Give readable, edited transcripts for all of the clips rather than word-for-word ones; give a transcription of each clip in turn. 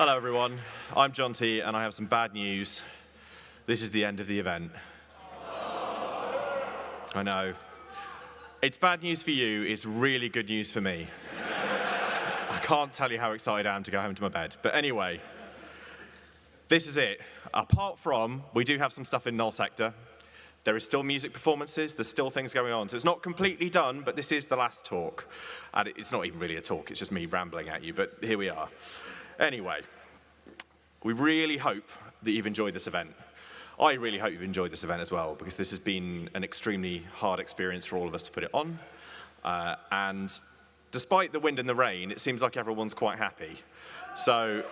Hello everyone, I'm John T and I have some bad news. This is the end of the event. I know. It's bad news for you, it's really good news for me. I can't tell you how excited I am to go home to my bed. But anyway, this is it. Apart from, we do have some stuff in Null Sector. There is still music performances, there's still things going on. So it's not completely done, but this is the last talk. And it's not even really a talk, it's just me rambling at you, but here we are. Anyway, we really hope that you've enjoyed this event. I really hope you've enjoyed this event as well, because this has been an extremely hard experience for all of us to put it on. And despite the wind and the rain, it seems like everyone's quite happy. So,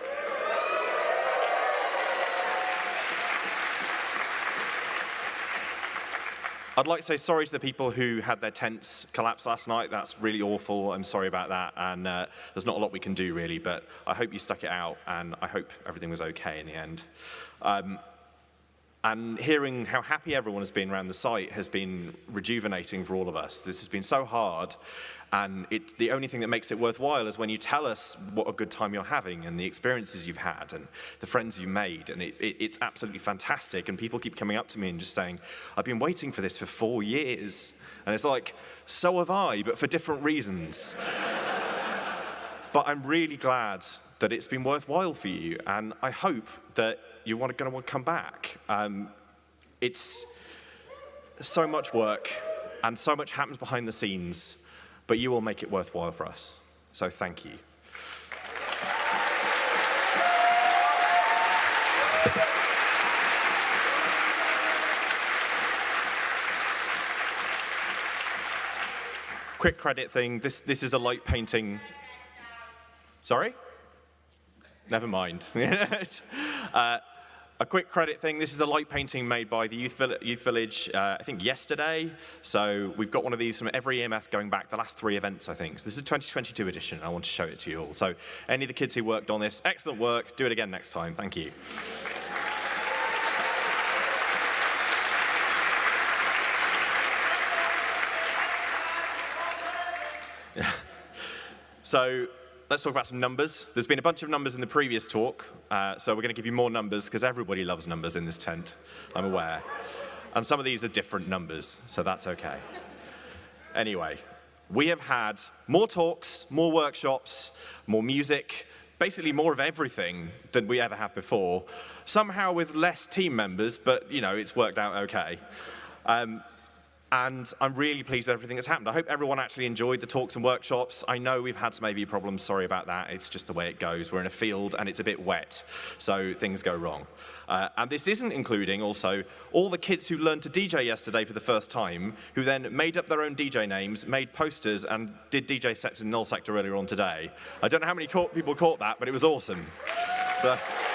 I'd like to say sorry to the people who had their tents collapse last night. That's really awful. I'm sorry about that. And there's not a lot we can do, really. But I hope you stuck it out. And I hope everything was OK in the end. And hearing how happy everyone has been around the site has been rejuvenating for all of us. This has been so hard. And the only thing that makes it worthwhile is when you tell us what a good time you're having and the experiences you've had and the friends you made. And it's absolutely fantastic. And people keep coming up to me and just saying, I've been waiting for this for 4 years. And it's like, so have I, but for different reasons. But I'm really glad that it's been worthwhile for you. And I hope that you're going to want to come back. It's so much work and so much happens behind the scenes. But you will make it worthwhile for us. So thank you. Quick credit thing. This is a light painting. Sorry? Never mind. A quick credit thing, this is a light painting made by the Youth Village, I think yesterday. So we've got one of these from every EMF going back the last 3 events, I think. So this is a 2022 edition, and I want to show it to you all. So any of the kids who worked on this, excellent work. Do it again next time. Thank you. So let's talk about some numbers. There's been a bunch of numbers in the previous talk, so we're going to give you more numbers because everybody loves numbers in this tent, I'm aware. And some of these are different numbers, so that's okay. Anyway, we have had more talks, more workshops, more music, basically more of everything than we ever have before, somehow with less team members, but you know, it's worked out okay. And I'm really pleased with everything that's happened. I hope everyone actually enjoyed the talks and workshops. I know we've had some AV problems, sorry about that. It's just the way it goes. We're in a field and it's a bit wet, so things go wrong. And this isn't including also all the kids who learned to DJ yesterday for the first time, who then made up their own DJ names, made posters, and did DJ sets in Null Sector earlier on today. I don't know how many people caught that, but it was awesome. So.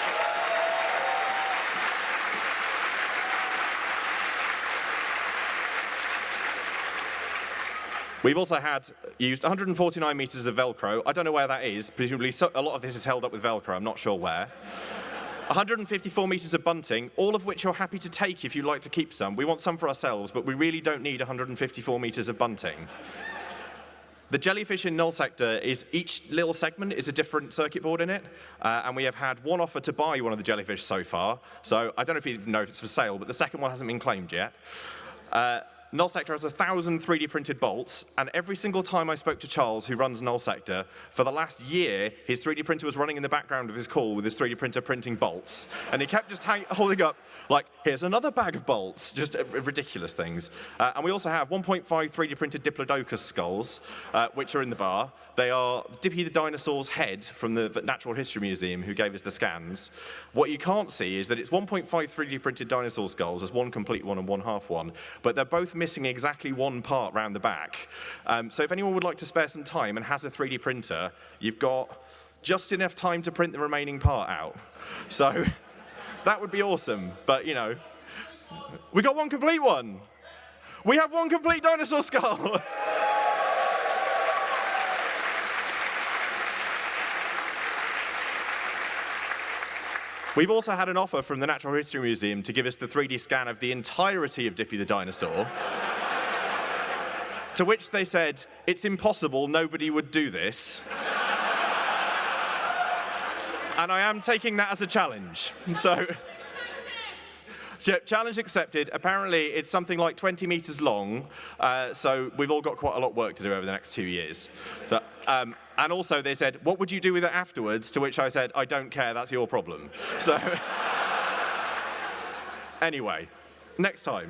We've also used 149 meters of Velcro. I don't know where that is. Presumably, a lot of this is held up with Velcro. I'm not sure where. 154 meters of bunting, all of which you're happy to take if you'd like to keep some. We want some for ourselves, but we really don't need 154 meters of bunting. The jellyfish in Null Sector is each little segment is a different circuit board in it, and we have had one offer to buy one of the jellyfish so far. So I don't know if you know if it's for sale, but the second one hasn't been claimed yet. Null Sector has 1,000 3D printed bolts, and every single time I spoke to Charles, who runs Null Sector, for the last year, his 3D printer was running in the background of his call with his 3D printer printing bolts. And he kept just holding up, like, here's another bag of bolts, just ridiculous things. And we also have 1.5 3D printed Diplodocus skulls, which are in the bar. They are Dippy the dinosaur's head from the Natural History Museum, who gave us the scans. What you can't see is that it's 1.5 3D printed dinosaur skulls. There's one complete one and one half one, but they're both missing exactly one part round the back. So if anyone would like to spare some time and has a 3D printer, you've got just enough time to print the remaining part out. So that would be awesome, but you know, we got one complete one. We have one complete dinosaur skull. We've also had an offer from the Natural History Museum to give us the 3D scan of the entirety of Dippy the dinosaur. To which they said, it's impossible, nobody would do this. And I am taking that as a challenge. So, challenge accepted. Apparently, it's something like 20 meters long, so we've all got quite a lot of work to do over the next 2 years. So, and also, they said, what would you do with it afterwards? To which I said, I don't care, that's your problem. So, anyway, next time.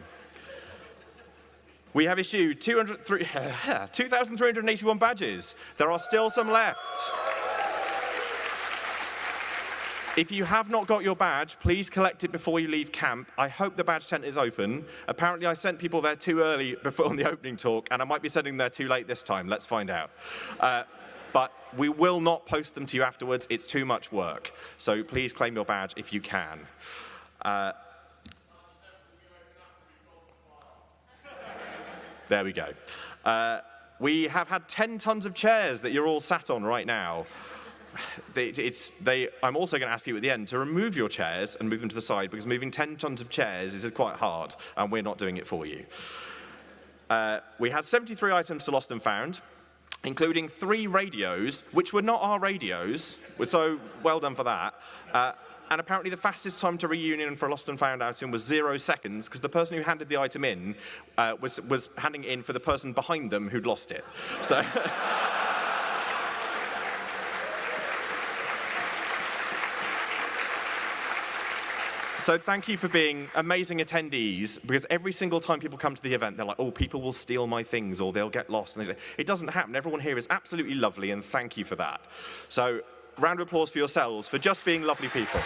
We have issued 2,381 badges. There are still some left. If you have not got your badge, please collect it before you leave camp. I hope the badge tent is open. Apparently, I sent people there too early before on the opening talk, and I might be sending them there too late this time. Let's find out. But we will not post them to you afterwards. It's too much work. So please claim your badge if you can. There we go. We have had 10 tons of chairs that you're all sat on right now. I'm also going to ask you at the end to remove your chairs and move them to the side, because moving 10 tons of chairs is quite hard, and we're not doing it for you. We had 73 items to Lost and Found, including 3 radios, which were not our radios, so well done for that. And apparently the fastest time to reunion for a Lost and Found item was 0 seconds, because the person who handed the item in was handing it in for the person behind them who'd lost it. So. So thank you for being amazing attendees, because every single time people come to the event, they're like, oh, people will steal my things or they'll get lost. And they say, it doesn't happen. Everyone here is absolutely lovely, and thank you for that. So round of applause for yourselves for just being lovely people.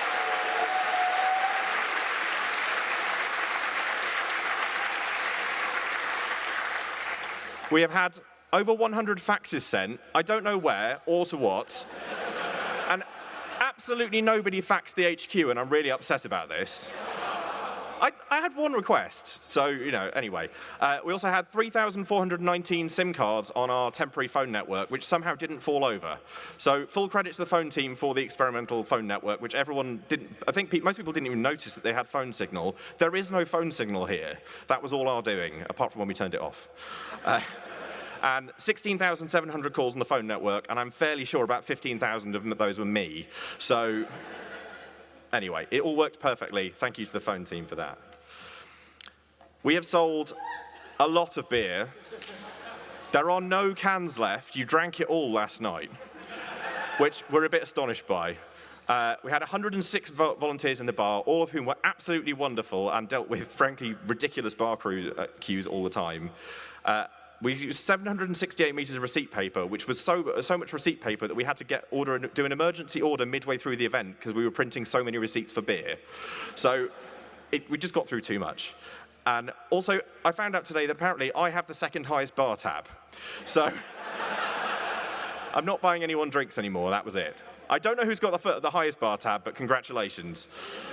We have had over 100 faxes sent. I don't know where or to what. And absolutely nobody faxed the HQ, and I'm really upset about this. I had one request, so, anyway. We also had 3,419 SIM cards on our temporary phone network, which somehow didn't fall over. So full credit to the phone team for the experimental phone network, which everyone didn't, I think most people didn't even notice that they had phone signal. There is no phone signal here. That was all our doing, apart from when we turned it off. And 16,700 calls on the phone network, and I'm fairly sure about 15,000 of those were me. So anyway, it all worked perfectly. Thank you to the phone team for that. We have sold a lot of beer. There are no cans left. You drank it all last night, which we're a bit astonished by. We had 106 volunteers in the bar, all of whom were absolutely wonderful and dealt with, frankly, ridiculous bar queues all the time. We used 768 meters of receipt paper, which was so much receipt paper that we had to do an emergency order midway through the event because we were printing so many receipts for beer. So we just got through too much. And also, I found out today that apparently I have the second highest bar tab. So I'm not buying anyone drinks anymore, that was it. I don't know who's got the highest bar tab, but congratulations.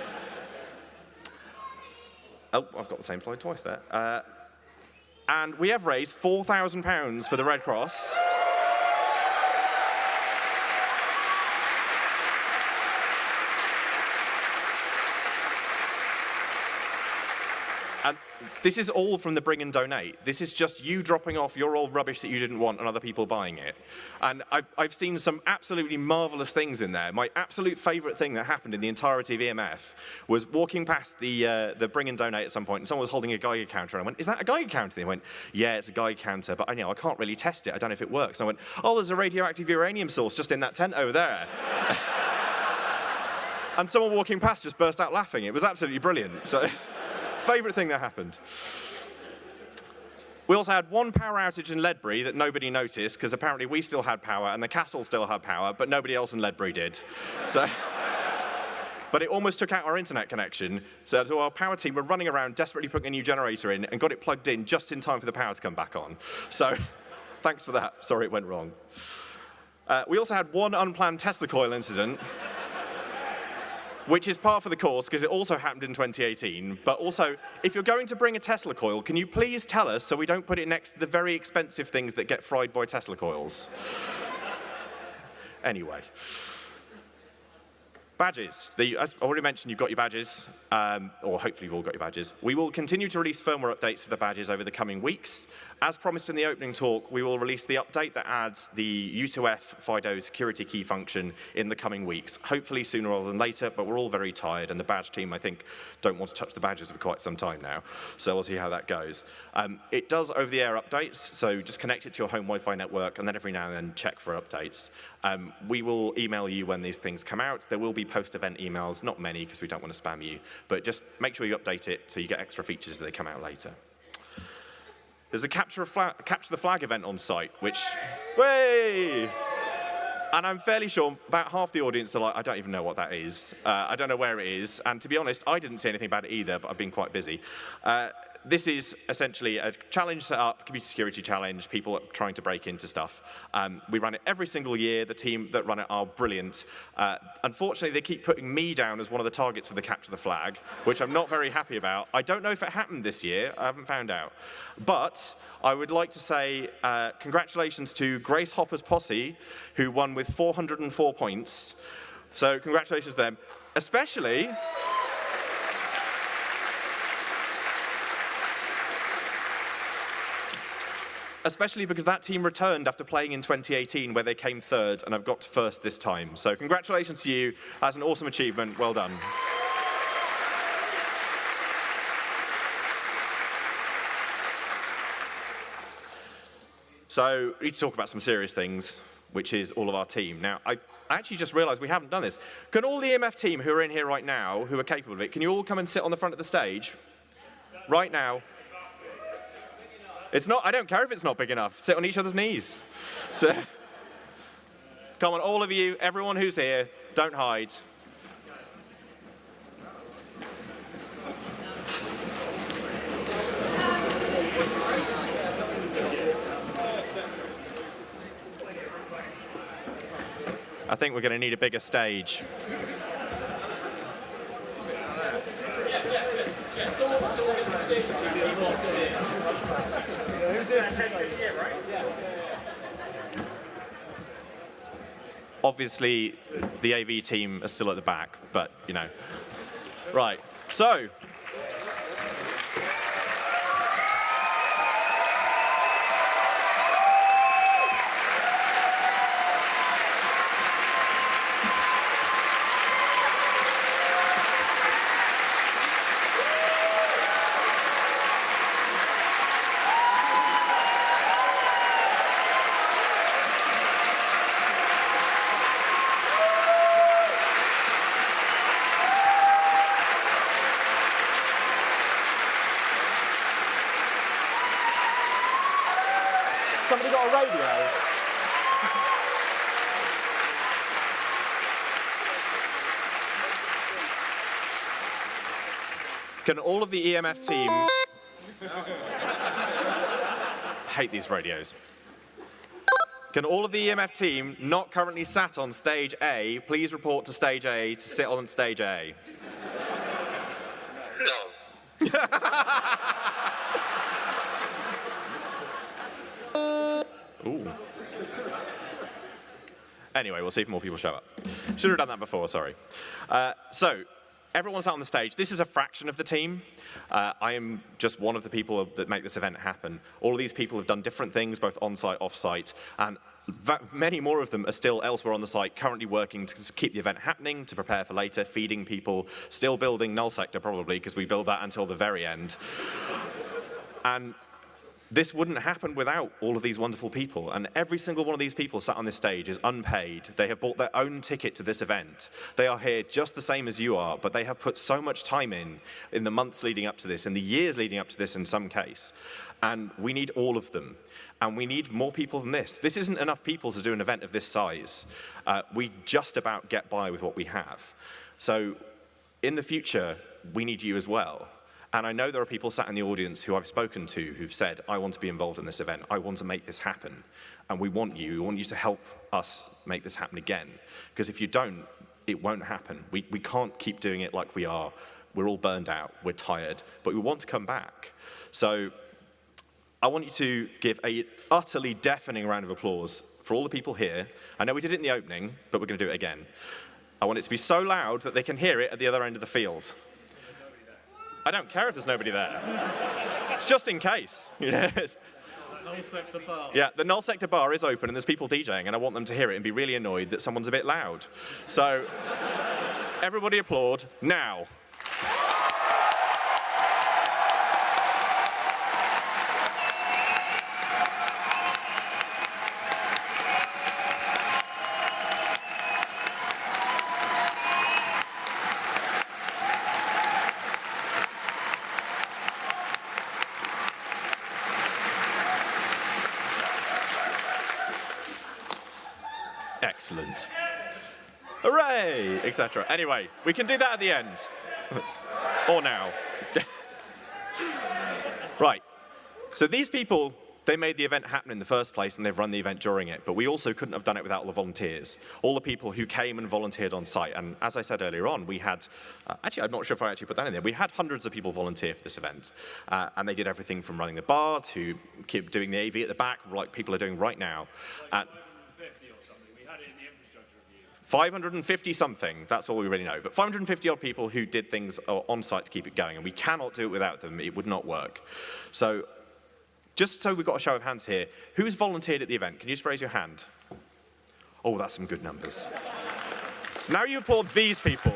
Oh, I've got the same slide twice there. And we have raised £4,000 for the Red Cross. And this is all from the Bring and Donate. This is just you dropping off your old rubbish that you didn't want and other people buying it. And I've seen some absolutely marvelous things in there. My absolute favorite thing that happened in the entirety of EMF was walking past the Bring and Donate at some point, and someone was holding a Geiger counter, and I went, is that a Geiger counter? And they went, yeah, it's a Geiger counter, but I can't really test it. I don't know if it works. And I went, oh, there's a radioactive uranium source just in that tent over there. And someone walking past just burst out laughing. It was absolutely brilliant. So. Favorite thing that happened. We also had one power outage in Ledbury that nobody noticed, because apparently we still had power and the castle still had power, but nobody else in Ledbury did. So, but it almost took out our internet connection, so our power team were running around desperately putting a new generator in and got it plugged in just in time for the power to come back on. So thanks for that. Sorry it went wrong. We also had one unplanned Tesla coil incident, which is par for the course because it also happened in 2018. But also, if you're going to bring a Tesla coil, can you please tell us so we don't put it next to the very expensive things that get fried by Tesla coils? Anyway. Badges. As I already mentioned, you've got your badges, or hopefully you've all got your badges. We will continue to release firmware updates for the badges over the coming weeks. As promised in the opening talk, we will release the update that adds the U2F FIDO security key function in the coming weeks, hopefully sooner rather than later, but we're all very tired, and the badge team, I think, don't want to touch the badges for quite some time now, so we'll see how that goes. It does over-the-air updates, so just connect it to your home Wi-Fi network, and then every now and then check for updates. We will email you when these things come out. There will be post-event emails, not many because we don't want to spam you, but just make sure you update it so you get extra features as they come out later. There's a Capture the Flag event on site, which, way! And I'm fairly sure about half the audience are like, I don't even know what that is. I don't know where it is. And to be honest, I didn't see anything about it either, but I've been quite busy. This is essentially a challenge set up, computer security challenge, people are trying to break into stuff. We run it every single year. The team that run it are brilliant. Unfortunately, they keep putting me down as one of the targets for the Capture the Flag, which I'm not very happy about. I don't know if it happened this year. I haven't found out. But I would like to say congratulations to Grace Hopper's posse, who won with 404 points. So congratulations to them, especially because that team returned after playing in 2018, where they came third, and I've got to first this time. So congratulations to you. That's an awesome achievement. Well done. So we need to talk about some serious things, which is all of our team. Now, I actually just realized we haven't done this. Can all the EMF team who are in here right now, who are capable of it, can you all come and sit on the front of the stage? Right now. It's not, I don't care if it's not big enough. Sit on each other's knees. So, come on, all of you, everyone who's here, don't hide. I think we're going to need a bigger stage. Obviously, the AV team are still at the back, but, you know. Right, so. Somebody got a radio? Can all of the EMF team... hate these radios. Can all of the EMF team not currently sat on stage A, please report to stage A to sit on stage A? No. Ooh. Anyway, we'll see if more people show up. Should have done that before, sorry. So, everyone's out on the stage. This is a fraction of the team. I am just one of the people that make this event happen. All of these people have done different things, both on-site, off-site, and many more of them are still elsewhere on the site, currently working to keep the event happening, to prepare for later, feeding people, still building null sector probably, because we build that until the very end. And this wouldn't happen without all of these wonderful people, and every single one of these people sat on this stage is unpaid. They have bought their own ticket to this event. They are here just the same as you are, but they have put so much time in the months leading up to this, in the years leading up to this in some case, and we need all of them. And we need more people than this. This isn't enough people to do an event of this size. We just about get by with what we have. So in the future, we need you as well. And I know there are people sat in the audience who I've spoken to who've said, I want to be involved in this event. I want to make this happen. And we want you to help us make this happen again. Because if you don't, it won't happen. We can't keep doing it like we are. We're all burned out. We're tired. But we want to come back. So I want you to give an utterly deafening round of applause for all the people here. I know we did it in the opening, but we're going to do it again. I want it to be so loud that they can hear it at the other end of the field. I don't care if there's nobody there. It's just in case. Yeah, the null sector bar is open and there's people DJing and I want them to hear it and be really annoyed that someone's a bit loud. So, everybody applaud now. Excellent. Hooray, etc. Anyway, we can do that at the end. Or now. Right. So these people, they made the event happen in the first place and they've run the event during it, but we also couldn't have done it without all the volunteers. All the people who came and volunteered on site. And as I said earlier on, we had, actually I'm not sure if I actually put that in there, we had hundreds of people volunteer for this event. And they did everything from running the bar to keep doing the AV at the back, like people are doing right now. 550 something, that's all we really know. But 550 odd people who did things on site to keep it going, and we cannot do it without them. It would not work. So, just so we've got a show of hands here, who's volunteered at the event? Can you just raise your hand? Oh, that's some good numbers. Now you applaud these people.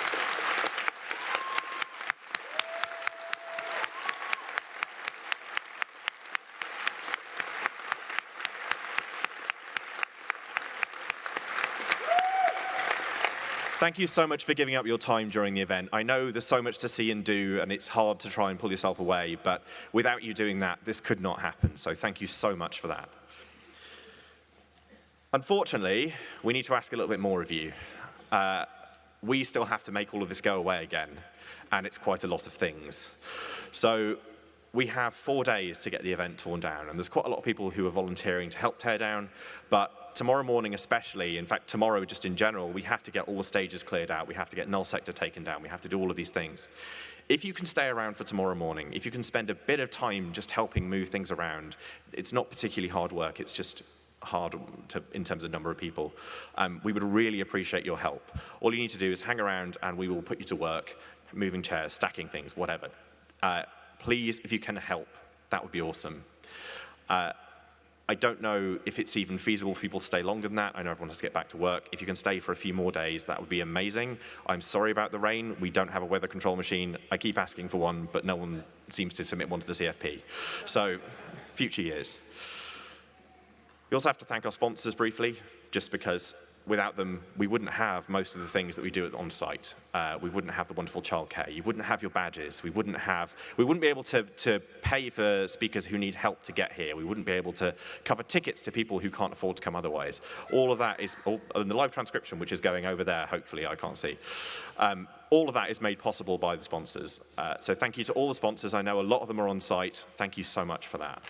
Thank you so much for giving up your time during the event. I know there's so much to see and do, and it's hard to try and pull yourself away, but without you doing that, this could not happen. So thank you so much for that. Unfortunately, we need to ask a little bit more of you. We still have to make all of this go away again, and it's quite a lot of things. So we have 4 days to get the event torn down, and there's quite a lot of people who are volunteering to help tear down, but tomorrow morning especially, in fact tomorrow just in general, we have to get all the stages cleared out, we have to get null sector taken down, we have to do all of these things. If you can stay around for tomorrow morning, if you can spend a bit of time just helping move things around, it's not particularly hard work, it's just hard in terms of number of people. We would really appreciate your help. All you need to do is hang around and we will put you to work, moving chairs, stacking things, whatever. Please, if you can help, that would be awesome. I don't know if it's even feasible for people to stay longer than that. I know everyone has to get back to work. If you can stay for a few more days, that would be amazing. I'm sorry about the rain. We don't have a weather control machine. I keep asking for one, but no one seems to submit one to the CFP. So, future years. We also have to thank our sponsors briefly, just because without them, we wouldn't have most of the things that we do on site. We wouldn't have the wonderful childcare. You wouldn't have your badges. We wouldn't be able to pay for speakers who need help to get here. We wouldn't be able to cover tickets to people who can't afford to come otherwise. All of that is, and the live transcription, which is going over there, hopefully, I can't see. All of that is made possible by the sponsors. So thank you to all the sponsors. I know a lot of them are on site. Thank you so much for that.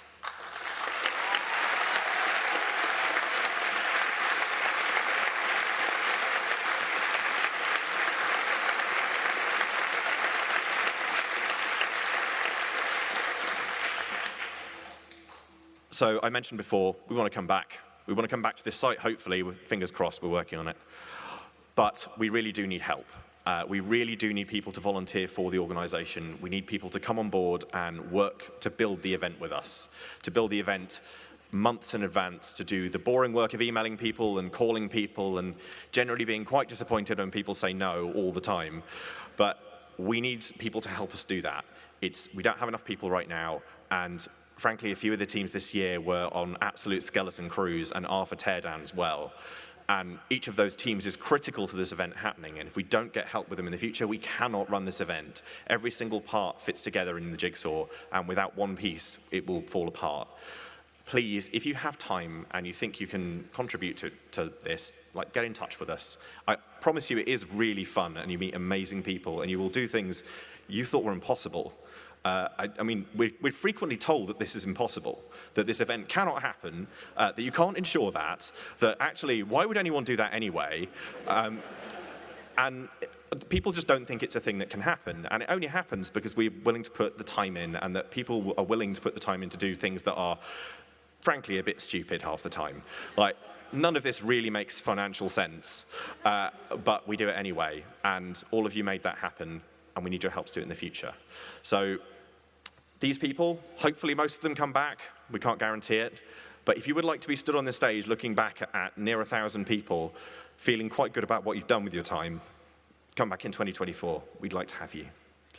So I mentioned before, we want to come back. We want to come back to this site, hopefully, fingers crossed, we're working on it. But we really do need help. We really do need people to volunteer for the organization. We need people to come on board and work to build the event with us, to build the event months in advance, to do the boring work of emailing people and calling people and generally being quite disappointed when people say no all the time. But we need people to help us do that. We don't have enough people right now, and frankly, a few of the teams this year were on absolute skeleton crews and are for teardown as well. And each of those teams is critical to this event happening. And if we don't get help with them in the future, we cannot run this event. Every single part fits together in the jigsaw, and without one piece, it will fall apart. Please, if you have time and you think you can contribute to this, get in touch with us. I promise you it is really fun, and you meet amazing people, and you will do things you thought were impossible. I mean, we're frequently told that this is impossible, that this event cannot happen, that you can't ensure that actually, why would anyone do that anyway? And people just don't think it's a thing that can happen. And it only happens because we're willing to put the time in, and that people are willing to put the time in to do things that are, frankly, a bit stupid half the time. none of this really makes financial sense, but we do it anyway, and all of you made that happen, and we need your help to do it in the future. So these people, hopefully most of them come back. We can't guarantee it. But if you would like to be stood on this stage looking back at near 1,000 people, feeling quite good about what you've done with your time, come back in 2024. We'd like to have you.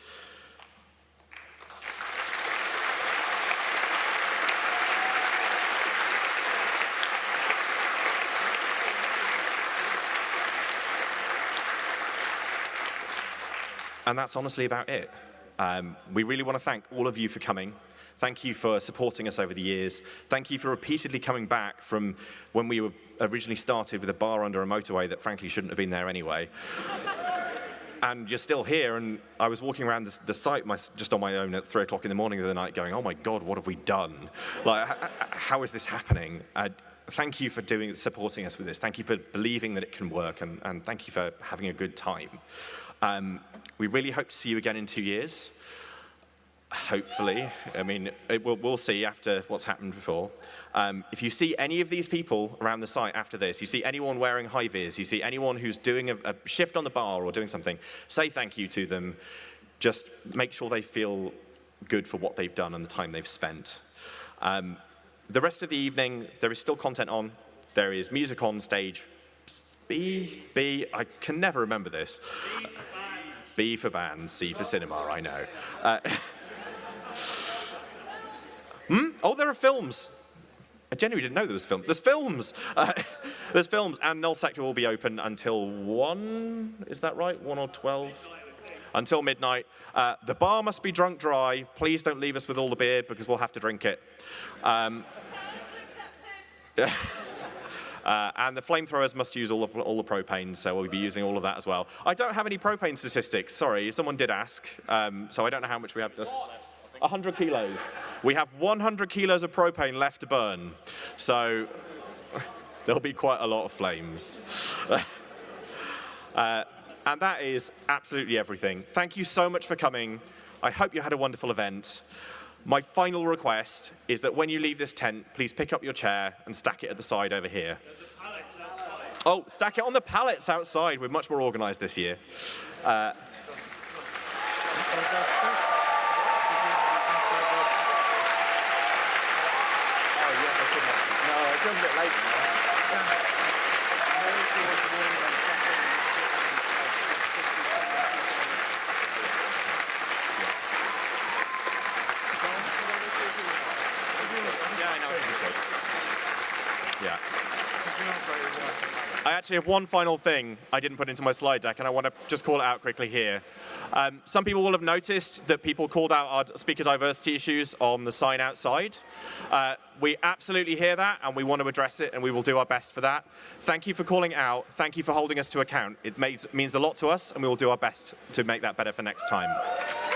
And that's honestly about it. We really want to thank all of you for coming. Thank you for supporting us over the years. Thank you for repeatedly coming back from when we were originally started with a bar under a motorway that frankly shouldn't have been there anyway. And you're still here, and I was walking around the site just on my own at 3 o'clock in the morning the other night going, oh my God, what have we done? Like, how is this happening? Thank you for supporting us with this. Thank you for believing that it can work, and thank you for having a good time. We really hope to see you again in 2 years. Hopefully. I mean, we'll see after what's happened before. If you see any of these people around the site after this, you see anyone wearing high-vis, you see anyone who's doing a shift on the bar or doing something, say thank you to them. Just make sure they feel good for what they've done and the time they've spent. The rest of the evening, there is still content on. There is music on stage. B, I can never remember this. B for band, C for cinema, I know. Oh, there are films. I genuinely didn't know there was films. There's films. There's films, and Null Sector will be open until 1, is that right? 1 or 12? Until midnight. The bar must be drunk dry. Please don't leave us with all the beer, because we'll have to drink it. And the flamethrowers must use all the propane, so we'll be using all of that as well. I don't have any propane statistics, sorry. Someone did ask, so I don't know how much we have. 100 kilos. We have 100 kilos of propane left to burn, so there'll be quite a lot of flames. And that is absolutely everything. Thank you so much for coming. I hope you had a wonderful event. My final request is that when you leave this tent, please pick up your chair and stack it at the side over here. Oh, stack it on the pallets outside. We're much more organized this year. I actually have one final thing I didn't put into my slide deck, and I want to just call it out quickly here. Some people will have noticed that people called out our speaker diversity issues on the sign outside. We absolutely hear that, and we want to address it, and we will do our best for that. Thank you for calling out. Thank you for holding us to account. It means a lot to us, and we will do our best to make that better for next time.